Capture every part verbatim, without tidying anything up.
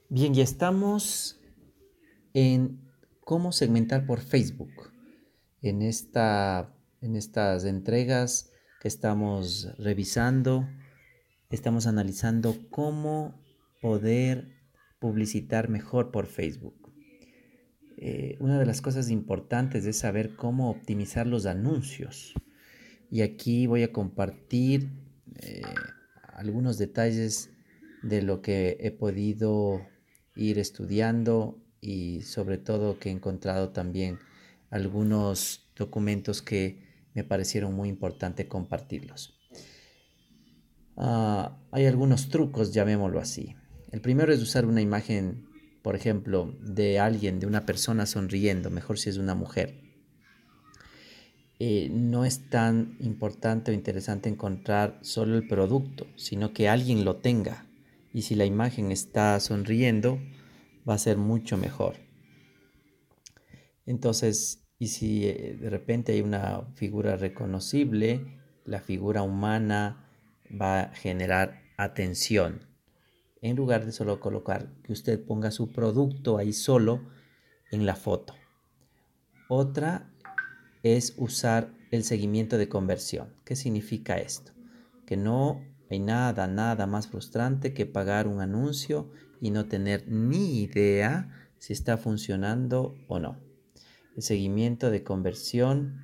Bien, ya estamos en cómo segmentar por Facebook. En esta, en estas entregas que estamos revisando, estamos analizando cómo poder publicitar mejor por Facebook. Eh, una de las cosas importantes es saber cómo optimizar los anuncios. Y aquí voy a compartir eh, algunos detalles de lo que he podido ir estudiando y sobre todo que he encontrado también algunos documentos que me parecieron muy importante compartirlos. Ah, hay algunos trucos, llamémoslo así. El primero es usar una imagen, por ejemplo, de alguien, de una persona sonriendo, mejor si es una mujer. Eh, no es tan importante o interesante encontrar solo el producto, sino que alguien lo tenga. Y si la imagen está sonriendo, va a ser mucho mejor. Entonces, y si eh, de repente hay una figura reconocible, la figura humana va a generar atención. En lugar de solo colocar que usted ponga su producto ahí solo en la foto. Otra es usar el seguimiento de conversión. ¿Qué significa esto? Que no hay nada, nada más frustrante que pagar un anuncio y no tener ni idea si está funcionando o no. El seguimiento de conversión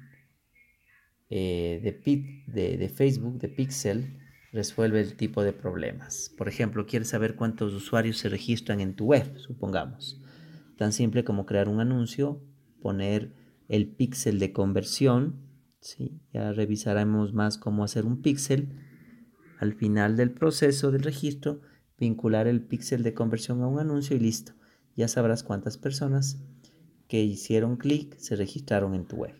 eh, de, de, de Facebook, de Pixel, resuelve el tipo de problemas. Por ejemplo, quieres saber cuántos usuarios se registran en tu web, supongamos. Tan simple como crear un anuncio, poner el píxel de conversión, ¿sí? Ya revisaremos más cómo hacer un píxel. Al final del proceso del registro, vincular el píxel de conversión a un anuncio y listo. Ya sabrás cuántas personas que hicieron clic se registraron en tu web.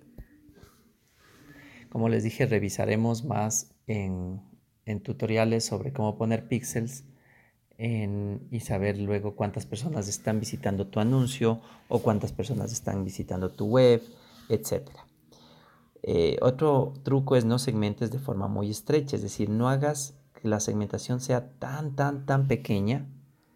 Como les dije, revisaremos más en, en tutoriales sobre cómo poner píxeles en, y saber luego cuántas personas están visitando tu anuncio o cuántas personas están visitando tu web, etcétera. Eh, otro truco es no segmentes de forma muy estrecha, es decir, no hagas que la segmentación sea tan, tan, tan pequeña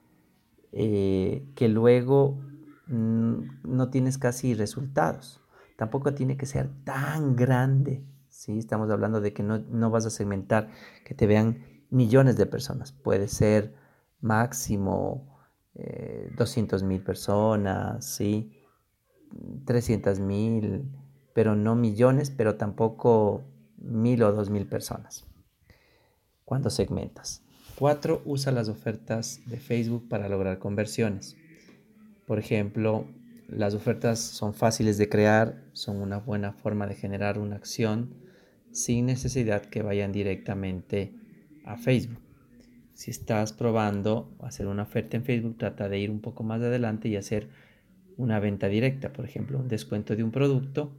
eh, que luego mm, no tienes casi resultados. Tampoco tiene que ser tan grande, ¿sí? Estamos hablando de que no, no vas a segmentar, que te vean millones de personas. Puede ser máximo eh, doscientos mil personas, ¿sí? trescientos mil, pero no millones, pero tampoco mil o dos mil personas cuando segmentas. Cuatro, usa las ofertas de Facebook para lograr conversiones. Por ejemplo, las ofertas son fáciles de crear, son una buena forma de generar una acción sin necesidad que vayan directamente a Facebook. Si estás probando hacer una oferta en Facebook, trata de ir un poco más adelante y hacer una venta directa, por ejemplo, un descuento de un producto.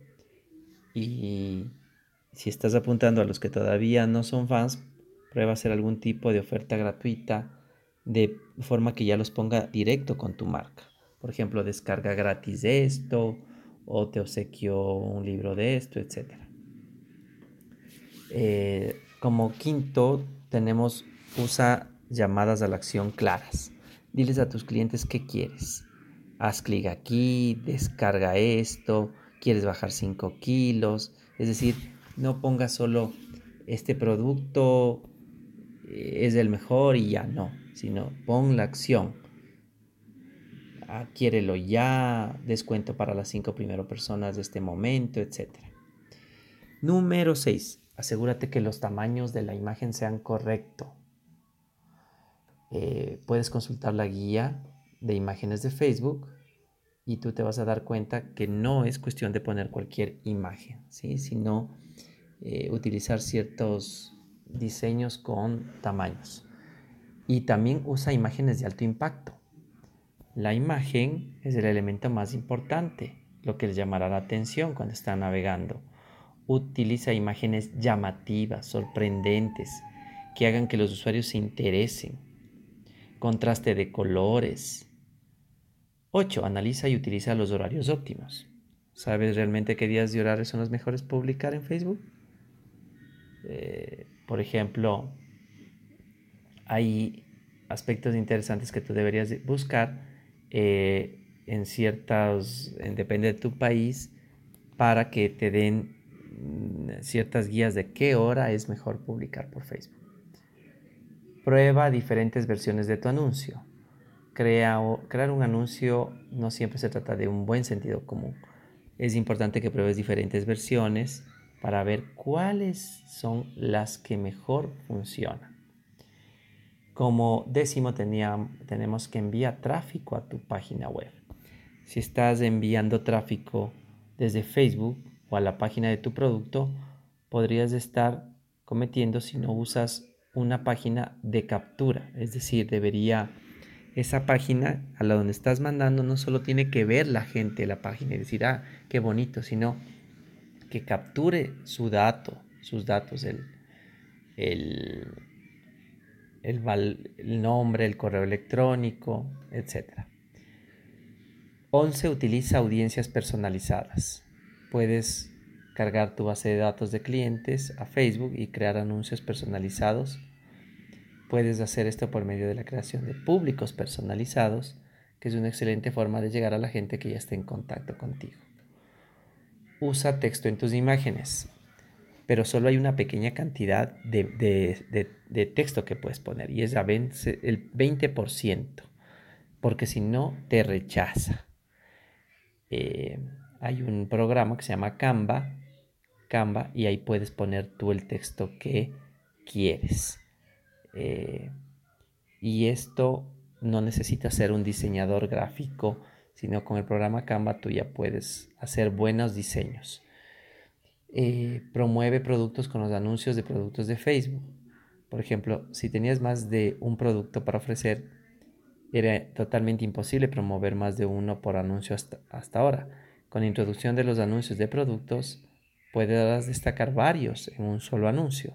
Y si estás apuntando a los que todavía no son fans, prueba hacer algún tipo de oferta gratuita de forma que ya los ponga directo con tu marca. Por ejemplo, descarga gratis de esto o te obsequio un libro de esto, etcétera. Eh, como quinto, tenemos usa llamadas a la acción claras. Diles a tus clientes qué quieres. Haz clic aquí, descarga esto, quieres bajar cinco kilos. Es decir, no pongas solo este producto eh, es el mejor y ya no, sino pon la acción. Adquiérelo ya, descuento para las cinco primeras personas de este momento, etcétera. Número seis. Asegúrate que los tamaños de la imagen sean correctos. Eh, puedes consultar la guía de imágenes de Facebook y tú te vas a dar cuenta que no es cuestión de poner cualquier imagen, ¿sí? Sino eh, utilizar ciertos diseños con tamaños. Y también usa imágenes de alto impacto. La imagen es el elemento más importante, lo que les llamará la atención cuando están navegando. Utiliza imágenes llamativas, sorprendentes, que hagan que los usuarios se interesen. Contraste de colores. ocho. Analiza y utiliza los horarios óptimos. ¿Sabes realmente qué días y horarios son los mejores publicar en Facebook? Eh, por ejemplo, hay aspectos interesantes que tú deberías buscar eh, en ciertas, en, depende de tu país, para que te den mm, ciertas guías de qué hora es mejor publicar por Facebook. Prueba diferentes versiones de tu anuncio. Crea, crear un anuncio no siempre se trata de un buen sentido común. Es importante que pruebes diferentes versiones para ver cuáles son las que mejor funcionan. Como décimo, tenía, tenemos que enviar tráfico a tu página web. Si estás enviando tráfico desde Facebook o a la página de tu producto, podrías estar cometiendo si no usas una página de captura. Es decir, debería esa página a la donde estás mandando no solo tiene que ver la gente la página y decir, ah, qué bonito, sino que capture su dato, sus datos, el, el, el, val, el nombre, el correo electrónico, etcétera. once. Utiliza audiencias personalizadas. Puedes cargar tu base de datos de clientes a Facebook y crear anuncios personalizados. Puedes hacer esto por medio de la creación de públicos personalizados, que es una excelente forma de llegar a la gente que ya está en contacto contigo. Usa texto en tus imágenes, pero solo hay una pequeña cantidad de, de, de, de texto que puedes poner y es el veinte por ciento, porque si no te rechaza. Eh, hay un programa que se llama Canva, Canva y ahí puedes poner tú el texto que quieres. Eh, y esto no necesita ser un diseñador gráfico, sino con el programa Canva tú ya puedes hacer buenos diseños. Eh, promueve productos con los anuncios de productos de Facebook. Por ejemplo, si tenías más de un producto para ofrecer, era totalmente imposible promover más de uno por anuncio hasta, hasta ahora. Con la introducción de los anuncios de productos, puedes destacar varios en un solo anuncio.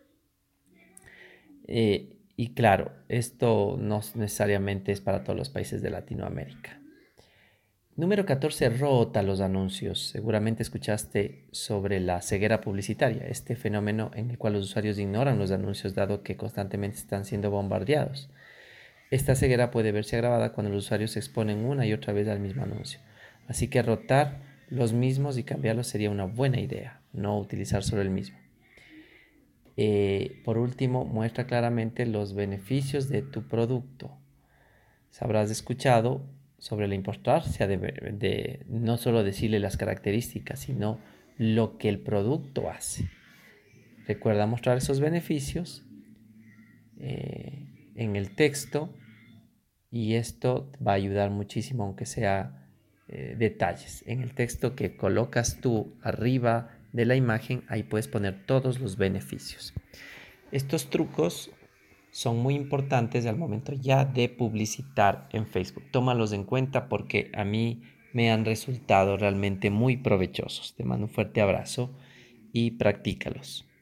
Eh, y claro, esto no necesariamente es para todos los países de Latinoamérica. Número catorce. Rota los anuncios. Seguramente escuchaste sobre la ceguera publicitaria, este fenómeno en el cual los usuarios ignoran los anuncios dado que constantemente están siendo bombardeados. Esta ceguera puede verse agravada cuando los usuarios se exponen una y otra vez al mismo anuncio. Así que rotar los mismos y cambiarlos sería una buena idea, no utilizar solo el mismo. Eh, por último, muestra claramente los beneficios de tu producto. Habrás escuchado sobre la importancia de, de no solo decirle las características, sino lo que el producto hace. Recuerda mostrar esos beneficios eh, en el texto y esto va a ayudar muchísimo, aunque sea eh, detalles. En el texto que colocas tú arriba de la imagen, ahí puedes poner todos los beneficios. Estos trucos son muy importantes al momento ya de publicitar en Facebook. Tómalos en cuenta porque a mí me han resultado realmente muy provechosos. Te mando un fuerte abrazo y practícalos.